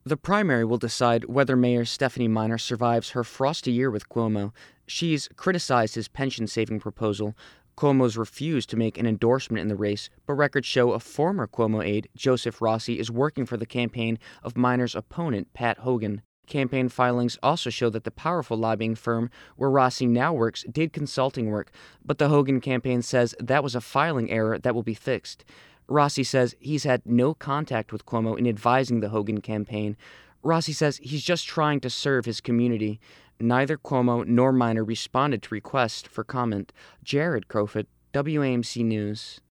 The primary will decide whether Mayor Stephanie Miner survives her frosty year with Cuomo. She's criticized his pension-saving proposal. Cuomo's refused to make an endorsement in the race, but records show a former Cuomo aide, Joseph Rossi, is working for the campaign of Miner's opponent, Pat Hogan. Campaign filings also show that the powerful lobbying firm where Rossi now works did consulting work, but the Hogan campaign says that was a filing error that will be fixed. Rossi says he's had no contact with Cuomo in advising the Hogan campaign. Rossi says he's just trying to serve his community. Neither Cuomo nor Miner responded to requests for comment. Jared Crofit, WAMC News.